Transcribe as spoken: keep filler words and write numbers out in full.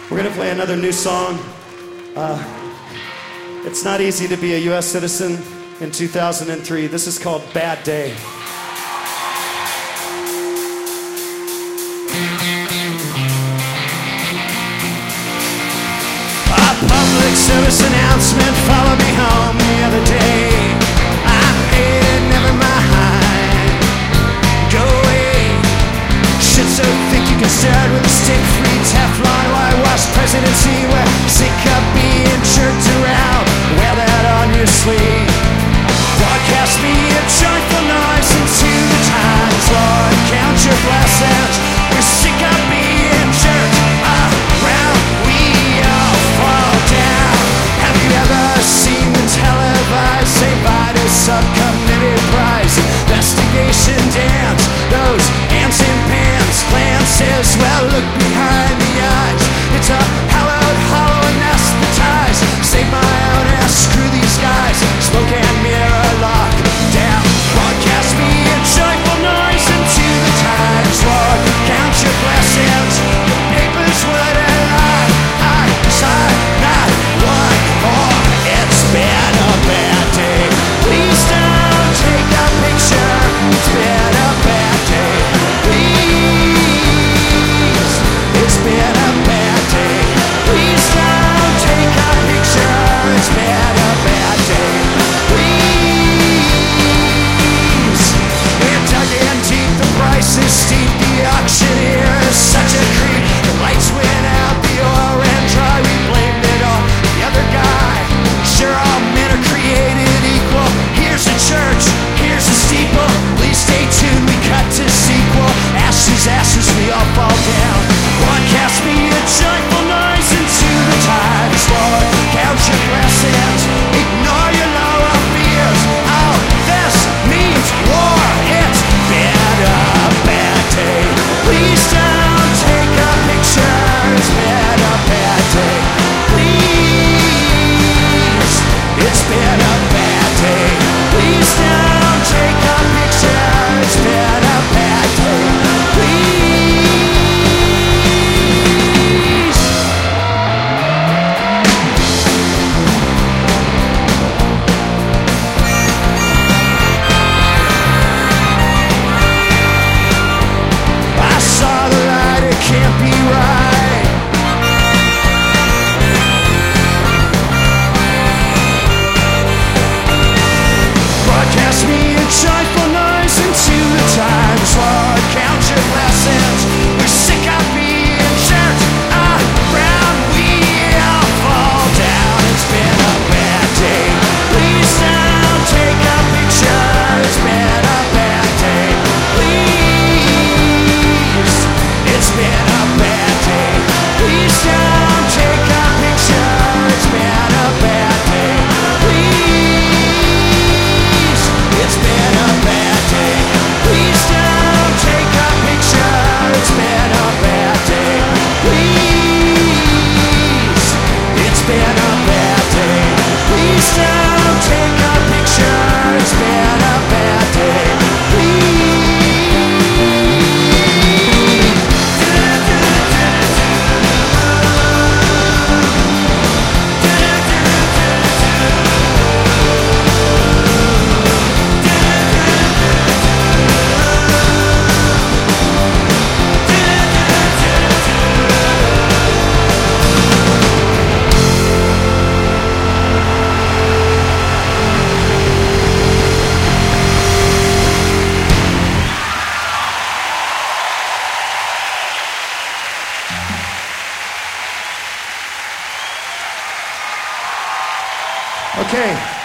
We're gonna play another new song. Uh, it's not easy to be a U S citizen in two thousand three. This is called Bad Day. A public service announcement followed me home the other day. I paid it, never mind. Go away. Shit so thick you can stare it with a stick-free Teflon whitewash presidency. We're sick of being jerked around. Wear that on your sleeve. Broadcast me a joyful noise into the times. Lord, count your blessings. We're sick of being jerked around. We all fall down. Have you ever seen the televised Saint Vitus subcommittee prize investigation dance? Those ants in pants glances. Well, look behind the eyes. It's a hallowed, hollow anesthetized. Save my own ass, screw these guys. Smoke and mirror lock down. Broadcast me a joyful noise into the times. Lord, count your blessings. The papers wouldn't lie. I saw not one more. It's been a bad day. Please don't take a picture. It's been a bad day. Please, it's been a bad day. Please don't take a picture. It's been a bad day. Please, we're dug in deep. The price is steep. The auctioneer is such a creep. The lights went out. The oil ran dry. We blamed it on the other guy. Sure, all men are created equal. Here's a church. Here's a steeple. Please stay tuned. We cut to sequel. Ashes, ashes, we all fall down. Broadcast me a joyful noise into the times. Lord, count your blessings. Ignore your lower fears. Oh, this means war. It's been a bad day. Please don't take a picture. It's been a bad day. Please, it's been a bad day. Please don't take a picture. It's been a bad day. Please. I saw the light, it can't be right. Broadcast me a joyful noise into the times. Lord, count your blessings. We're sick of being jerked around. We all fall down. It's been a bad day. Please don't take a picture. It's been a bad day. Please, it's been a bad day. Please don't take a picture. It's been a bad day. Please, it's been a bad day. Please don't take a picture. It's been a bad day. Please, it's been a bad day. Please don't take a picture. It's been a bad day. Okay.